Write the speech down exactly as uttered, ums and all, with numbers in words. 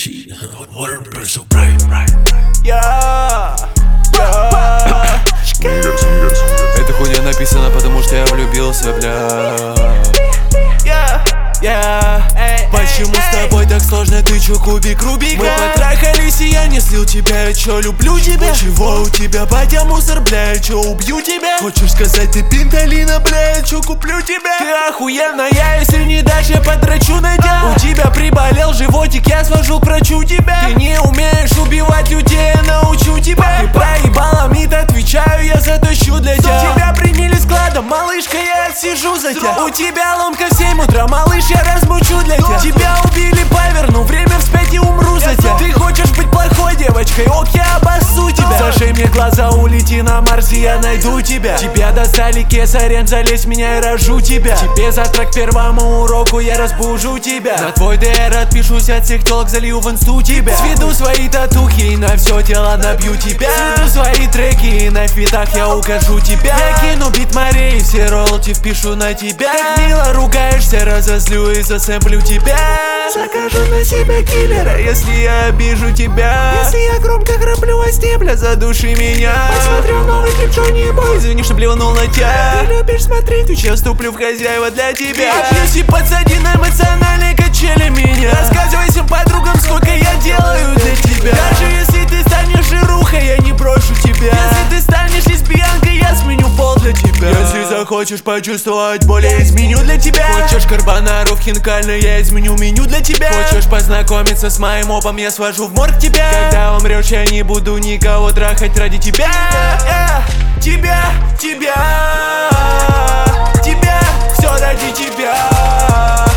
She, water burn so bright, bright. Yeah, yeah. Эта хуйня написана, потому что я влюбился, бля. Yeah, yeah. Почему с тобой так сложно, ты чё, кубик Рубика? Мы потрахались, и я не слил тебя, я чё, люблю тебя? Чего у тебя, батя, мусор, бля, я чё, убью тебя? Хочешь сказать, ты пинталина, бля, я чё, куплю тебя? Ты охуенная, если не дашь, я потрачу на тебя. У тебя приболел животик, я свожу к врачу тебя. Ты не умеешь убивать людей, я научу тебя. Ты проебала мид, отвечаю, я затащу для тебя. Тебя приняли складом, малышка, я отсижу за тебя. У тебя ломка в семь утра, малыш, я размучу для тебя. Тебя убили, поверну, время вспять и умру за тебя. Ты хочешь быть плохой девочкой, ок, я обоссу тебя. Зашей мне глаза, улети на Марс, и я найду тебя. Тебя достали кесарем, залезь в меня и рожу тебя. Тебе завтра к первому уроку я разбужу тебя. На твой ДР отпишусь от всех телок, залью в инсту тебя. Сведу свои татухи и на все тело набью тебя. Сведу свои треки и на фитах я укажу тебя. Я кину бит Марии, все роллти впишу на тебя. Как мило ругаешься, разозлю и засэмплю тебя. Закажу на себя киллера, если я обижу тебя. Если я громко храплю во сне, бля, задуши меня. Посмотрел новый клип Джонни Бой, извини, что плевнул на тебя. Ты любишь смотреть, сейчас вступлю в хозяева для тебя. Отнеси и подсади на эмоциональные качели меня. Рассказывай всем подругам, сколько я делаю для тебя. Даже если ты станешь жирухой, я не брошу тебя. Если ты станешь лесбиянкой, я сменю пол для тебя. Если захочешь почувствовать боль, я изменю для тебя. Хочешь карбонару в хинкально, я изменю меню для тебя. Хочешь познакомиться с моим опом, я свожу в морг тебя. Когда умрешь, я не буду никого трахать ради тебя. Тебя, тебя, тебя, все ради тебя.